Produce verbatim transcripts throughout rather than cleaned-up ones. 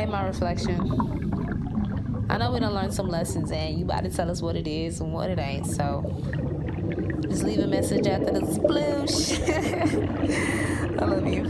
Hey, my reflection. I know we done learned some lessons, and you about to tell us what it is and what it ain't. So just leave a message after the sploosh. I love you.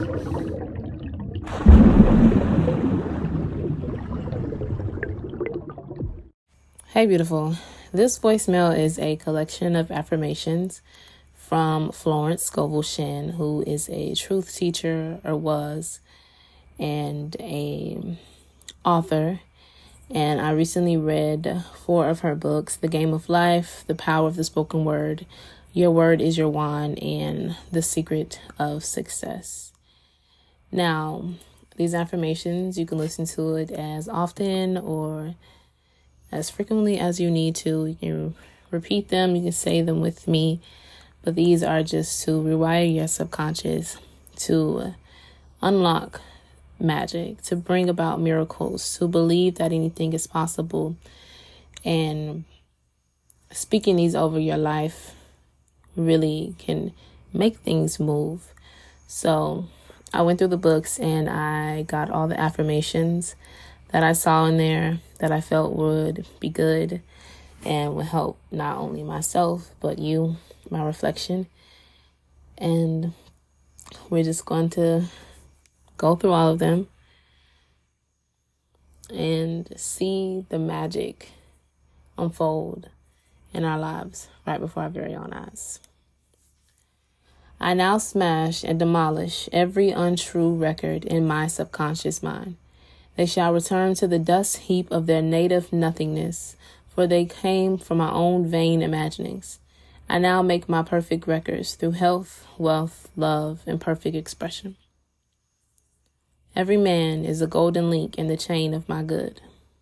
Hey, beautiful. This voicemail is a collection of affirmations from Florence Scovel Shinn, who is a truth teacher, or was, and a author. And I recently read four of her books: The Game of Life, The Power of the Spoken Word, Your Word is Your Wand, and The Secret of Success. Now, these affirmations, you can listen to it as often or as frequently as you need to. You can repeat them, you can say them with me, but these are just to rewire your subconscious, to unlock magic, to bring about miracles, to believe that anything is possible. And speaking these over your life really can make things move. So I went through the books and I got all the affirmations that I saw in there that I felt would be good and would help not only myself, but you, my reflection. And we're just going to go through all of them and see the magic unfold in our lives right before our very own eyes. I now smash and demolish every untrue record in my subconscious mind. They shall return to the dust heap of their native nothingness, for they came from my own vain imaginings. I now make my perfect records through health, wealth, love, and perfect expression. Every man is a golden link in the chain of my good.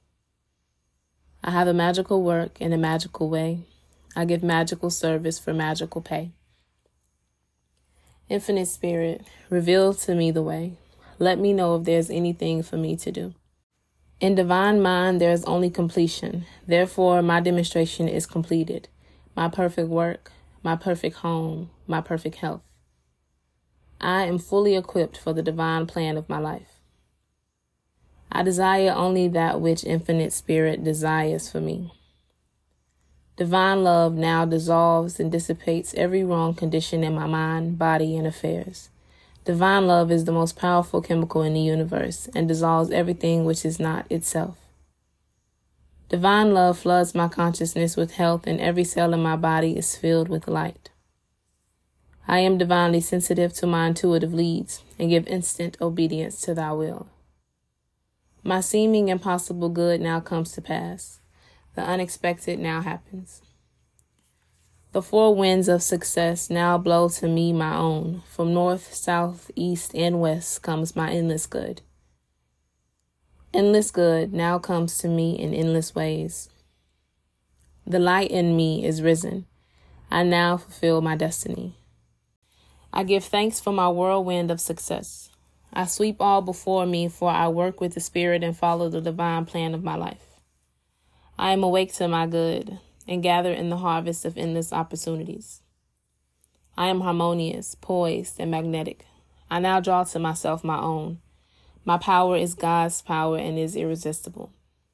I have a magical work in a magical way. I give magical service for magical pay. Infinite Spirit, reveal to me the way. Let me know if there's anything for me to do. In divine mind, there is only completion. Therefore, my demonstration is completed. My perfect work, my perfect home, my perfect health. I am fully equipped for the divine plan of my life. I desire only that which Infinite Spirit desires for me. Divine love now dissolves and dissipates every wrong condition in my mind, body, and affairs. Divine love is the most powerful chemical in the universe and dissolves everything which is not itself. Divine love floods my consciousness with health, and every cell in my body is filled with light. I am divinely sensitive to my intuitive leads and give instant obedience to thy will. My seeming impossible good now comes to pass. The unexpected now happens. The four winds of success now blow to me my own. From north, south, east, and west comes my endless good. Endless good now comes to me in endless ways. The light in me is risen. I now fulfill my destiny. I give thanks for my whirlwind of success. I sweep all before me, for I work with the Spirit and follow the divine plan of my life. I am awake to my good and gather in the harvest of endless opportunities. I am harmonious, poised, and magnetic. I now draw to myself my own. My power is God's power and is irresistible.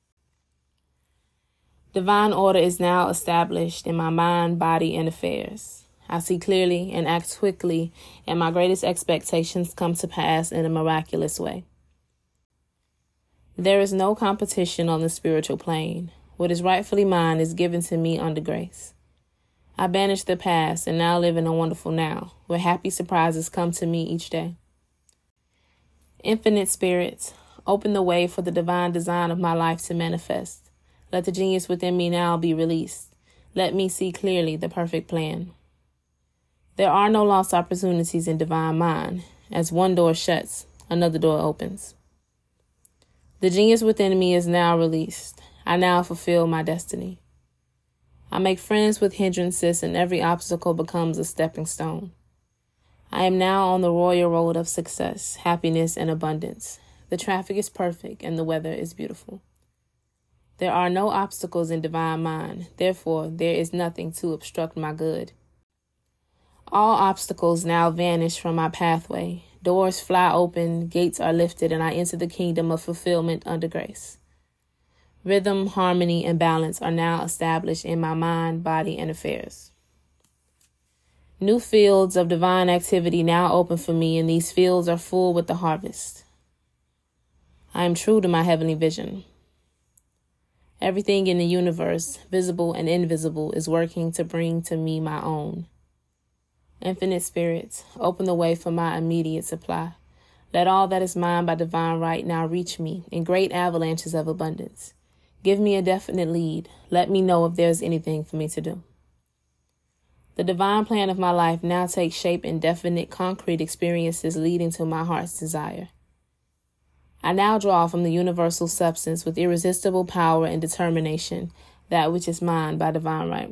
Divine order is now established in my mind, body, and affairs. I see clearly and act quickly, and my greatest expectations come to pass in a miraculous way. There is no competition on the spiritual plane. What is rightfully mine is given to me under grace. I banish the past and now live in a wonderful now, where happy surprises come to me each day. Infinite Spirits, open the way for the divine design of my life to manifest. Let the genius within me now be released. Let me see clearly the perfect plan. There are no lost opportunities in divine mind. As one door shuts, another door opens. The genius within me is now released. I now fulfill my destiny. I make friends with hindrances, and every obstacle becomes a stepping stone. I am now on the royal road of success, happiness, and abundance. The traffic is perfect, and the weather is beautiful. There are no obstacles in divine mind. Therefore, there is nothing to obstruct my good. All obstacles now vanish from my pathway. Doors fly open, gates are lifted, and I enter the kingdom of fulfillment under grace. Rhythm, harmony, and balance are now established in my mind, body, and affairs. New fields of divine activity now open for me, and these fields are full with the harvest. I am true to my heavenly vision. Everything in the universe, visible and invisible, is working to bring to me my own. Infinite Spirit, open the way for my immediate supply. Let all that is mine by divine right now reach me in great avalanches of abundance. Give me a definite lead. Let me know if there's anything for me to do. The divine plan of my life now takes shape in definite, concrete experiences leading to my heart's desire. I now draw from the universal substance with irresistible power and determination that which is mine by divine right.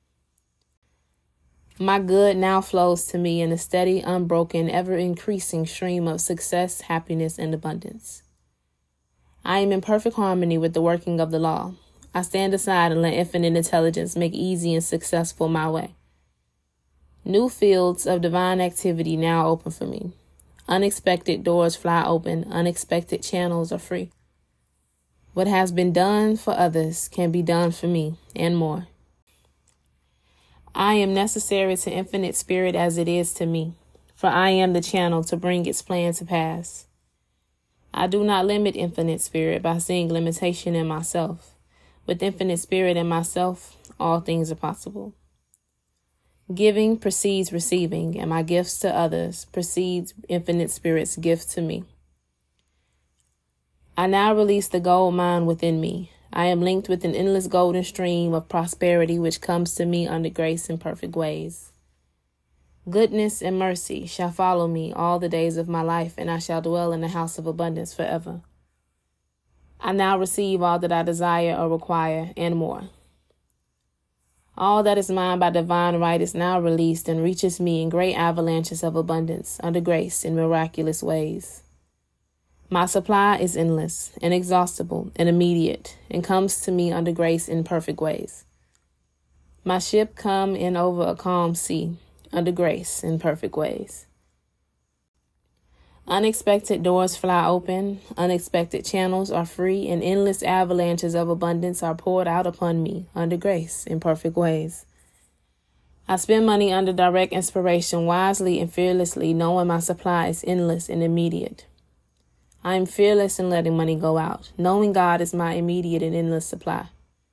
My good now flows to me in a steady, unbroken, ever-increasing stream of success, happiness, and abundance. I am in perfect harmony with the working of the law. I stand aside and let infinite intelligence make easy and successful my way. New fields of divine activity now open for me. Unexpected doors fly open. Unexpected channels are free. What has been done for others can be done for me, and more. I am necessary to Infinite Spirit as it is to me, for I am the channel to bring its plan to pass. I do not limit Infinite Spirit by seeing limitation in myself. With Infinite Spirit in myself, all things are possible. Giving precedes receiving, and my gifts to others precedes Infinite Spirit's gift to me. I now release the gold mine within me. I am linked with an endless golden stream of prosperity which comes to me under grace in perfect ways. Goodness and mercy shall follow me all the days of my life, and I shall dwell in the house of abundance forever. I now receive all that I desire or require, and more. All that is mine by divine right is now released and reaches me in great avalanches of abundance under grace in miraculous ways. My supply is endless, inexhaustible, and immediate, and comes to me under grace in perfect ways. My ship come in over a calm sea, under grace in perfect ways. Unexpected doors fly open, unexpected channels are free, and endless avalanches of abundance are poured out upon me under grace in perfect ways. I spend money under direct inspiration wisely and fearlessly, knowing my supply is endless and immediate. I am fearless in letting money go out, knowing God is my immediate and endless supply.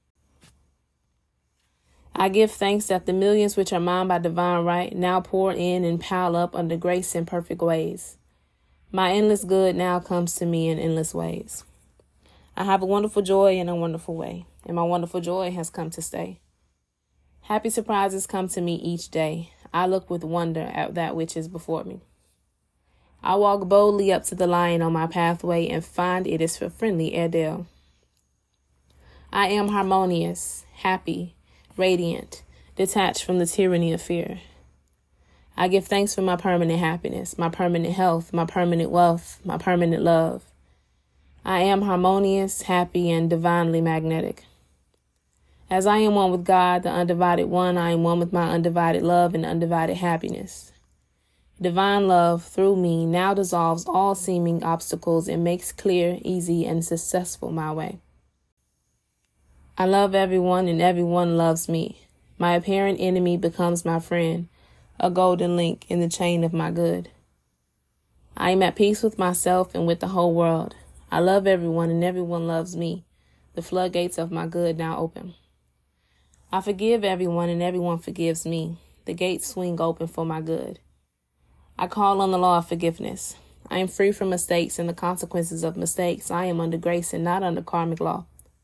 I give thanks that the millions which are mine by divine right now pour in and pile up under grace in perfect ways. My endless good now comes to me in endless ways. I have a wonderful joy in a wonderful way, and my wonderful joy has come to stay. Happy surprises come to me each day. I look with wonder at that which is before me. I walk boldly up to the lion on my pathway and find it is for friendly Airedale. I am harmonious, happy, radiant, detached from the tyranny of fear. I give thanks for my permanent happiness, my permanent health, my permanent wealth, my permanent love. I am harmonious, happy, and divinely magnetic. As I am one with God, the undivided one, I am one with my undivided love and undivided happiness. Divine love through me now dissolves all seeming obstacles and makes clear, easy, and successful my way. I love everyone and everyone loves me. My apparent enemy becomes my friend, a golden link in the chain of my good. I am at peace with myself and with the whole world. I love everyone and everyone loves me. The floodgates of my good now open. I forgive everyone and everyone forgives me. The gates swing open for my good. I call on the law of forgiveness. I am free from mistakes and the consequences of mistakes. I am under grace and not under karmic law.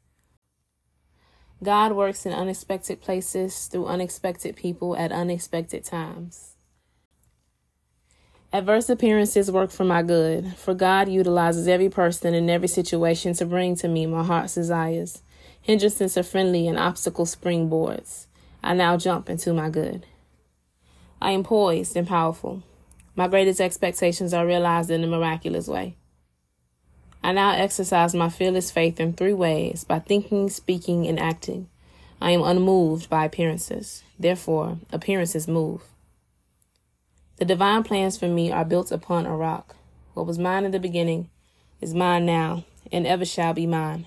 God works in unexpected places through unexpected people at unexpected times. Adverse appearances work for my good, for God utilizes every person in every situation to bring to me my heart's desires. Hindrances are friendly and obstacles springboards. I now jump into my good. I am poised and powerful. My greatest expectations are realized in a miraculous way. I now exercise my fearless faith in three ways: by thinking, speaking, and acting. I am unmoved by appearances. Therefore, appearances move. The divine plans for me are built upon a rock. What was mine in the beginning is mine now, and ever shall be mine.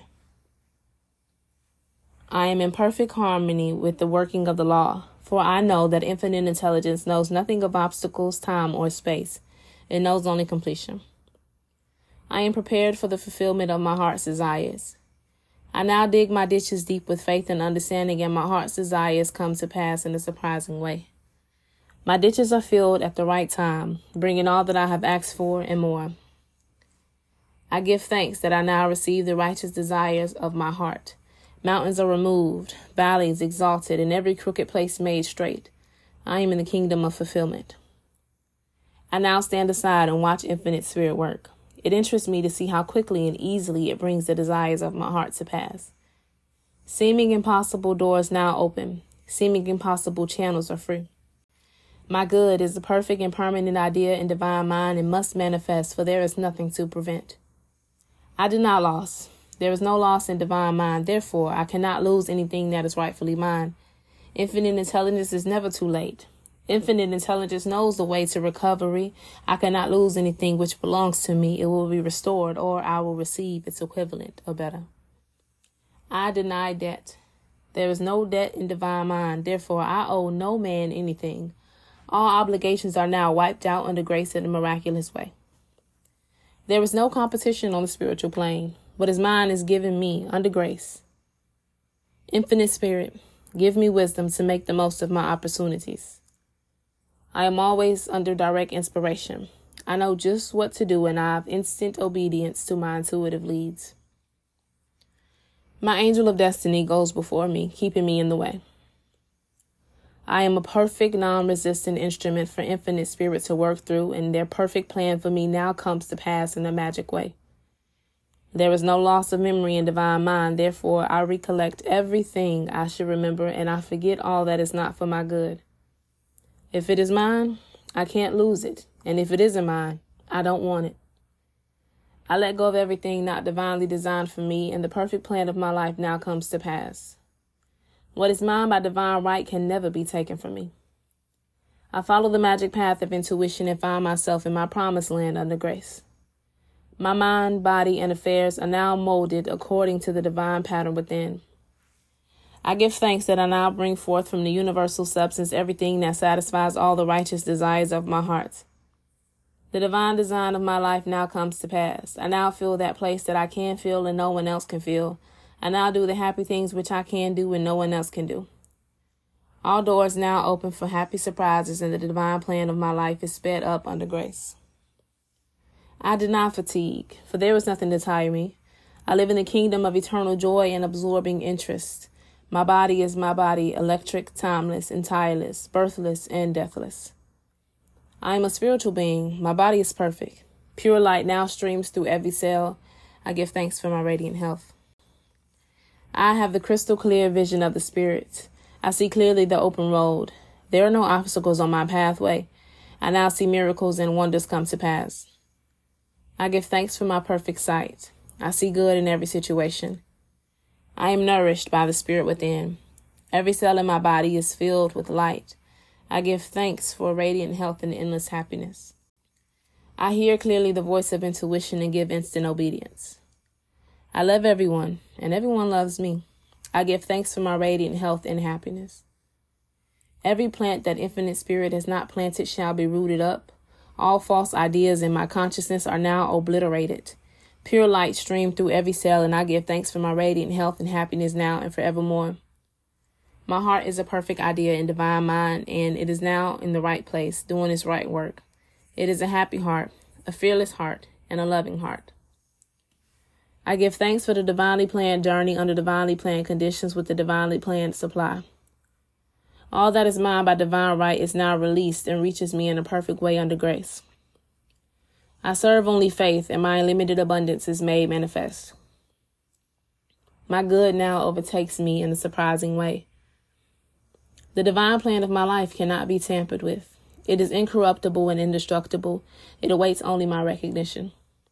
I am in perfect harmony with the working of the law, for I know that infinite intelligence knows nothing of obstacles, time, or space. It knows only completion. I am prepared for the fulfillment of my heart's desires. I now dig my ditches deep with faith and understanding, and my heart's desires come to pass in a surprising way. My ditches are filled at the right time, bringing all that I have asked for and more. I give thanks that I now receive the righteous desires of my heart. Mountains are removed, valleys exalted, and every crooked place made straight. I am in the kingdom of fulfillment. I now stand aside and watch infinite spirit work. It interests me to see how quickly and easily it brings the desires of my heart to pass. Seeming impossible doors now open. Seeming impossible channels are free. My good is the perfect and permanent idea in divine mind and must manifest, for there is nothing to prevent. I do not lose. There is no loss in divine mind. Therefore, I cannot lose anything that is rightfully mine. Infinite intelligence is never too late. Infinite intelligence knows the way to recovery. I cannot lose anything which belongs to me. It will be restored, or I will receive its equivalent or better. I deny debt. There is no debt in divine mind. Therefore, I owe no man anything. All obligations are now wiped out under grace in a miraculous way. There is no competition on the spiritual plane. What is mine is given me under grace. Infinite Spirit, give me wisdom to make the most of my opportunities. I am always under direct inspiration. I know just what to do, and I have instant obedience to my intuitive leads. My angel of destiny goes before me, keeping me in the way. I am a perfect, non-resistant instrument for infinite spirit to work through, and their perfect plan for me now comes to pass in a magic way. There is no loss of memory in divine mind. Therefore, I recollect everything I should remember, and I forget all that is not for my good. If it is mine, I can't lose it. And if it isn't mine, I don't want it. I let go of everything not divinely designed for me, and the perfect plan of my life now comes to pass. What is mine by divine right can never be taken from me. I follow the magic path of intuition and find myself in my promised land under grace. My mind, body, and affairs are now molded according to the divine pattern within. I give thanks that I now bring forth from the universal substance everything that satisfies all the righteous desires of my heart. The divine design of my life now comes to pass. I now feel that place that I can feel and no one else can feel. I now do the happy things which I can do and no one else can do. All doors now open for happy surprises, and the divine plan of my life is sped up under grace. I deny fatigue, for there is nothing to tire me. I live in the kingdom of eternal joy and absorbing interest. My body is my body, electric, timeless, and tireless, birthless, and deathless. I am a spiritual being. My body is perfect. Pure light now streams through every cell. I give thanks for my radiant health. I have the crystal clear vision of the spirit. I see clearly the open road. There are no obstacles on my pathway. I now see miracles and wonders come to pass. I give thanks for my perfect sight. I see good in every situation. I am nourished by the spirit within. Every cell in my body is filled with light. I give thanks for radiant health and endless happiness. I hear clearly the voice of intuition and give instant obedience. I love everyone, and everyone loves me. I give thanks for my radiant health and happiness. Every plant that infinite spirit has not planted shall be rooted up. All false ideas in my consciousness are now obliterated. Pure light streams through every cell, and I give thanks for my radiant health and happiness now and forevermore. My heart is a perfect idea in divine mind, and it is now in the right place, doing its right work. It is a happy heart, a fearless heart, and a loving heart. I give thanks for the divinely planned journey under divinely planned conditions with the divinely planned supply. All that is mine by divine right is now released and reaches me in a perfect way under grace. I serve only faith, and my unlimited abundance is made manifest. My good now overtakes me in a surprising way. The divine plan of my life cannot be tampered with. It is incorruptible and indestructible. It awaits only my recognition.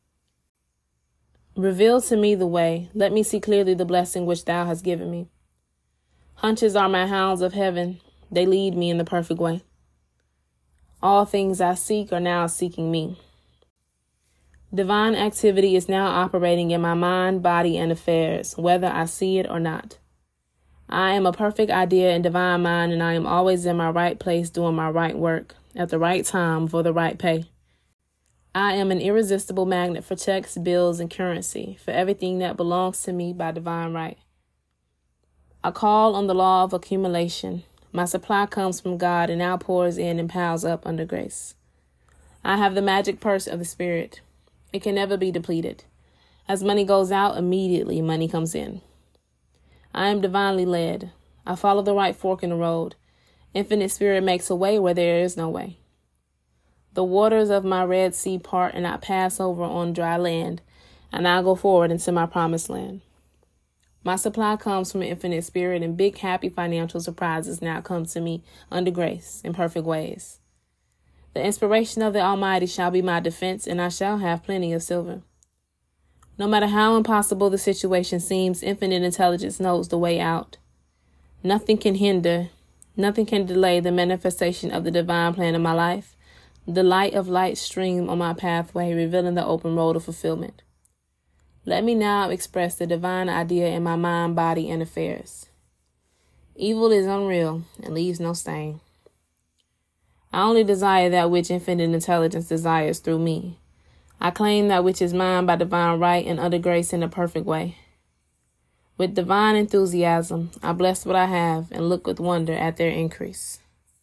Reveal to me the way. Let me see clearly the blessing which thou hast given me. Hunches are my hounds of heaven. They lead me in the perfect way. All things I seek are now seeking me. Divine activity is now operating in my mind, body, and affairs, whether I see it or not. I am a perfect idea in divine mind, and I am always in my right place doing my right work at the right time for the right pay. I am an irresistible magnet for checks, bills, and currency, for everything that belongs to me by divine right. I call on the law of accumulation. My supply comes from God and now pours in and piles up under grace. I have the magic purse of the Spirit. It can never be depleted. As money goes out, immediately money comes in. I am divinely led. I follow the right fork in the road. Infinite Spirit makes a way where there is no way. The waters of my Red Sea part and I pass over on dry land, and I go forward into my promised land. My supply comes from Infinite Spirit, and big, happy financial surprises now come to me under grace in perfect ways. The inspiration of the Almighty shall be my defense, and I shall have plenty of silver. No matter how impossible the situation seems, infinite intelligence knows the way out. Nothing can hinder, nothing can delay the manifestation of the divine plan in my life. The light of light stream on my pathway, revealing the open road of fulfillment. Let me now express the divine idea in my mind, body, and affairs. Evil is unreal and leaves no stain. I only desire that which infinite intelligence desires through me. I claim that which is mine by divine right and under grace in a perfect way. With divine enthusiasm, I bless what I have and look with wonder at their increase.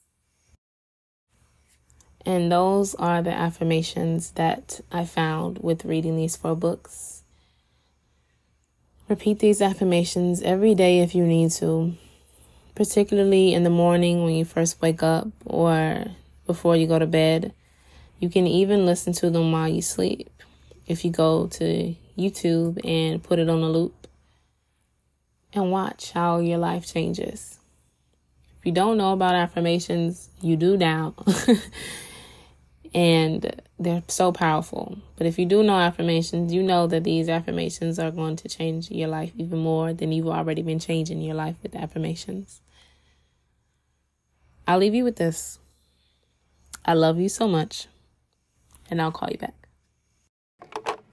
And those are the affirmations that I found with reading these four books. Repeat these affirmations every day if you need to, particularly in the morning when you first wake up or before you go to bed. You can even listen to them while you sleep if you go to YouTube and put it on a loop and watch how your life changes. If you don't know about affirmations, you do now. And they're so powerful. But if you do know affirmations, you know that these affirmations are going to change your life even more than you've already been changing your life with affirmations. I'll leave you with this. I love you so much. And I'll call you back.